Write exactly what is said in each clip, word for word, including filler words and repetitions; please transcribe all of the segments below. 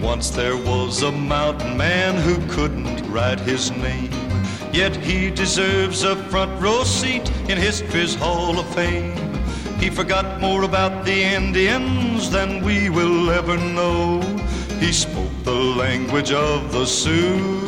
Once there was a mountain man who couldn't write his name, yet he deserves a front row seat in history's Hall of Fame. He forgot more about the Indians than we will ever know. He spoke the language of the Sioux,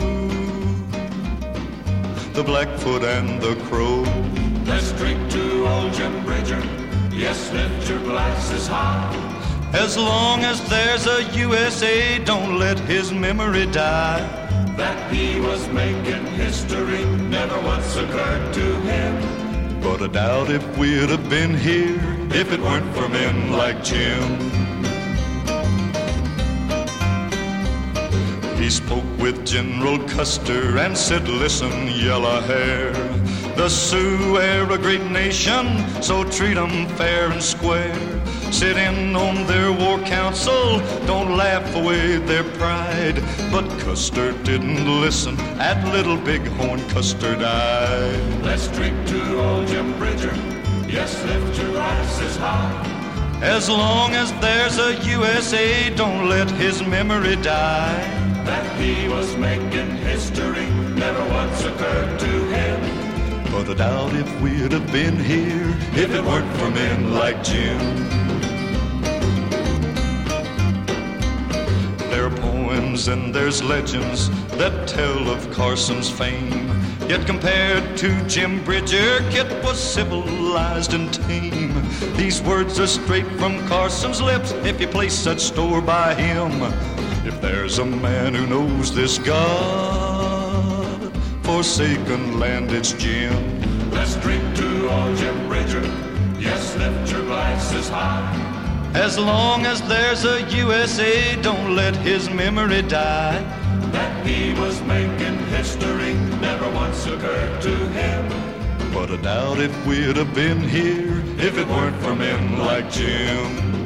the Blackfoot and the Crow. Let's drink to old Jim Bridger. Yes, lift your glasses high. As long as there's a U S A, don't let his memory die. That he was making history never once occurred to him. But I doubt if we'd have been here if it weren't for men like Jim. He spoke with General Custer and said, listen, yellow hair, the Sioux are a great nation, so treat them fair and square. Sit in on their war council, don't laugh away their pride. But Custer didn't listen, at Little Bighorn Custer died. Let's drink to old Jim Bridger. Yes, lift your glasses high. As long as there's a U S A, don't let his memory die. That he was making history never once occurred to him. But I doubt if we'd have been here if it weren't for men like Jim. There are poems and there's legends that tell of Carson's fame. Yet compared to Jim Bridger, Kit was civilized and tame. These words are straight from Carson's lips if you place such store by him. If there's a man who knows this God-forsaken land, it's Jim. Let's drink to old Jim Bridger. Yes, lift your glasses high. As long as there's a U S A, don't let his memory die. That he was making history never once occurred to him. But I doubt if we'd have been here if it weren't for men like Jim.